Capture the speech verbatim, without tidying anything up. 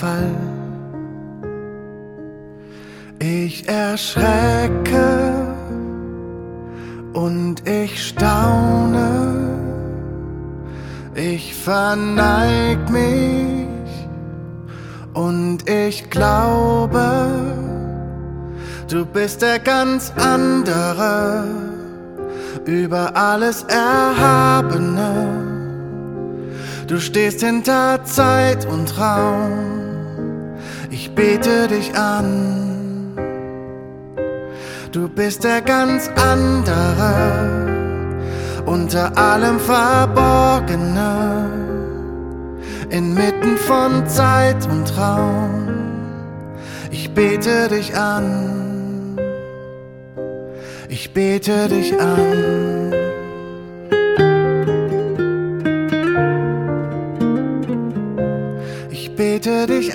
Fall. Ich erschrecke und ich staune, ich verneig mich und ich glaube, du bist der ganz andere, über alles Erhabene. Du stehst hinter Zeit und Raum, ich bete dich an. Du bist der ganz andere, unter allem Verborgene, inmitten von Zeit und Raum. Ich bete dich an, ich bete dich an. Ich bete dich an.